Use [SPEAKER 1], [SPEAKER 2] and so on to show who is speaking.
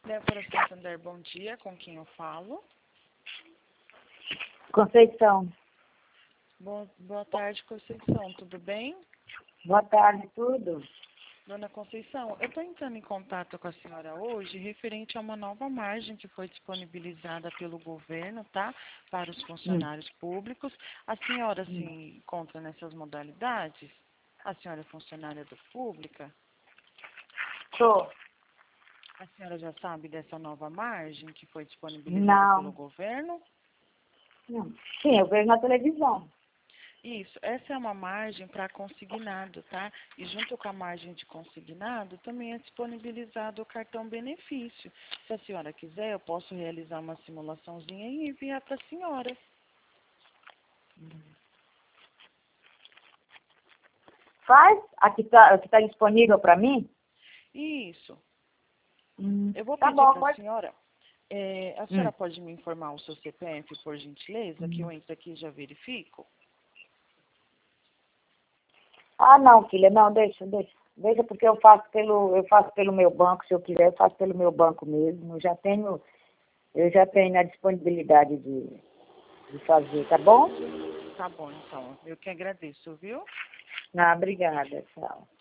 [SPEAKER 1] Débora Santander, bom dia. Com quem eu falo?
[SPEAKER 2] Conceição.
[SPEAKER 1] Boa tarde, Conceição. Tudo bem?
[SPEAKER 2] Boa tarde, tudo?
[SPEAKER 1] Dona Conceição, eu estou entrando em contato com a senhora hoje referente a uma nova margem que foi disponibilizada pelo governo, tá? Para os funcionários públicos. A senhora se encontra nessas modalidades? A senhora é funcionária pública?
[SPEAKER 2] Sou.
[SPEAKER 1] A senhora já sabe dessa nova margem que foi disponibilizada pelo governo?
[SPEAKER 2] Não. Sim, eu vejo na televisão.
[SPEAKER 1] Isso, essa é uma margem para consignado, tá? E junto com a margem de consignado, também é disponibilizado o cartão benefício. Se a senhora quiser, eu posso realizar uma simulaçãozinha e enviar para a senhora.
[SPEAKER 2] Faz? Aqui tá disponível para mim?
[SPEAKER 1] Isso. Eu vou
[SPEAKER 2] Tá
[SPEAKER 1] pedir
[SPEAKER 2] bom,
[SPEAKER 1] para a senhora. A senhora pode me informar o seu CPF, por gentileza, que eu entro aqui e já verifico?
[SPEAKER 2] Ah, não, filha, não, deixa. Deixa porque eu faço pelo meu banco, se eu quiser, eu faço pelo meu banco mesmo. Eu já tenho a disponibilidade de fazer, tá bom?
[SPEAKER 1] Tá bom, então. Eu que agradeço, viu?
[SPEAKER 2] Ah, obrigada, tchau.